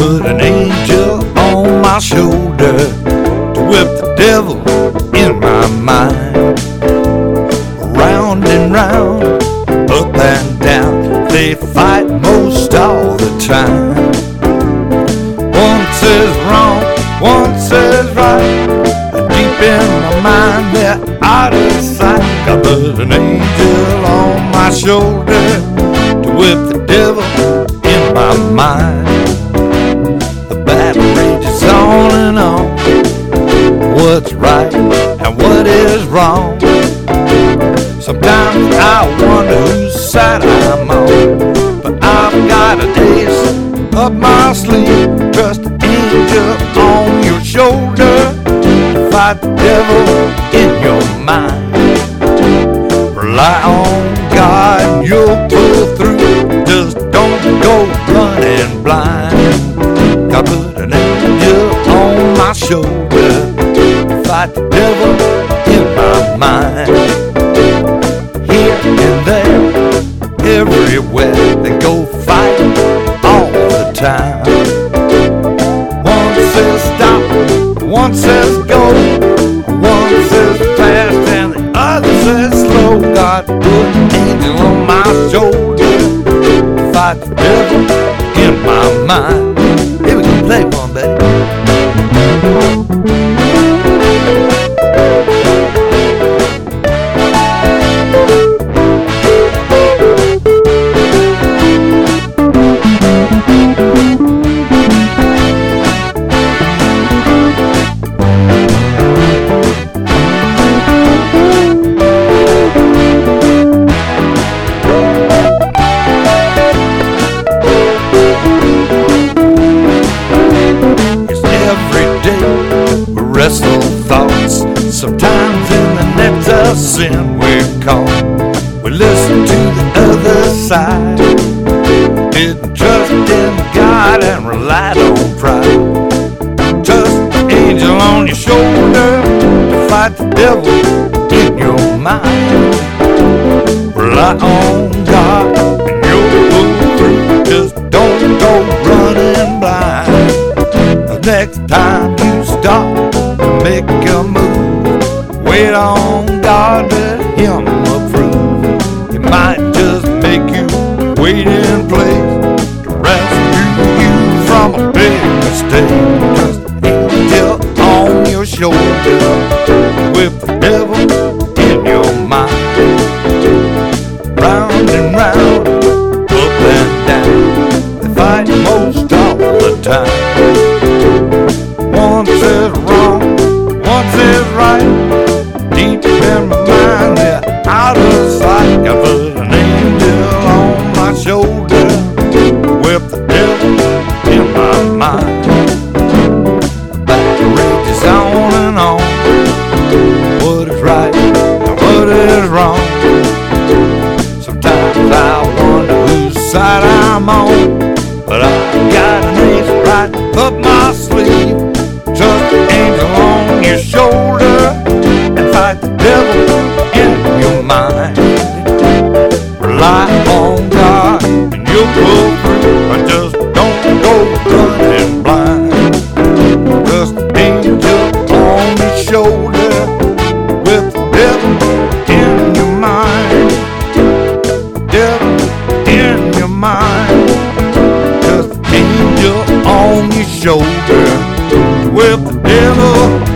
put an angel on my shoulder to whip the devil in my mind. Round and round, up and down, they fight most all the time. One says wrong, one says right, deep in my mind they're out of sight. I put an angel on my shoulder to whip the devil in my mind. The battle rages on and on, what's right and what is wrong. Sometimes I wonder whose side I'm on, but I've got an ace up my sleeve. Trust an angel on your shoulder to fight the devil in your mind. Rely on God and you'll pull through. Just don't go running blind. God put an angel on my shoulder to fight the devil in my mind. Here and there, everywhere, they go fighting all the time. One says stop, one says go, one says fast and the other says slow. God put an angel on my shoulder to fight the devil in my mind. Here we go, play one, baby. Wrestle thoughts, sometimes in the nets of sin we're caught. We listen to the other side, didn't trust in God and relied on pride. Trust the angel on your shoulder to fight the devil in your mind. Rely on God and you'll pull through. Just don't go running blind. The next time you stop, make a move, wait on God, let Him approve. He might just make you wait in place to rescue you from a big mistake. Just an angel on your shoulder with the devil in your mind. Round and round, up and down, they fight most all the time. One says wrong, one says right, deep in my mind they're out of sight. I put an angel on my shoulder with the devil in my mind. The battle rages on and on, what is right and what is wrong. Sometimes I wonder whose side I'm on, but I got an ace right up my sleeve. Trust the angel on your shoulder and fight the devil in your mind. Rely on God and you'll pull through, but just don't go running blind. Trust the angel on your shoulder with the devil in your mind. Devil in your mind. Trust the angel on your shoulder with the devil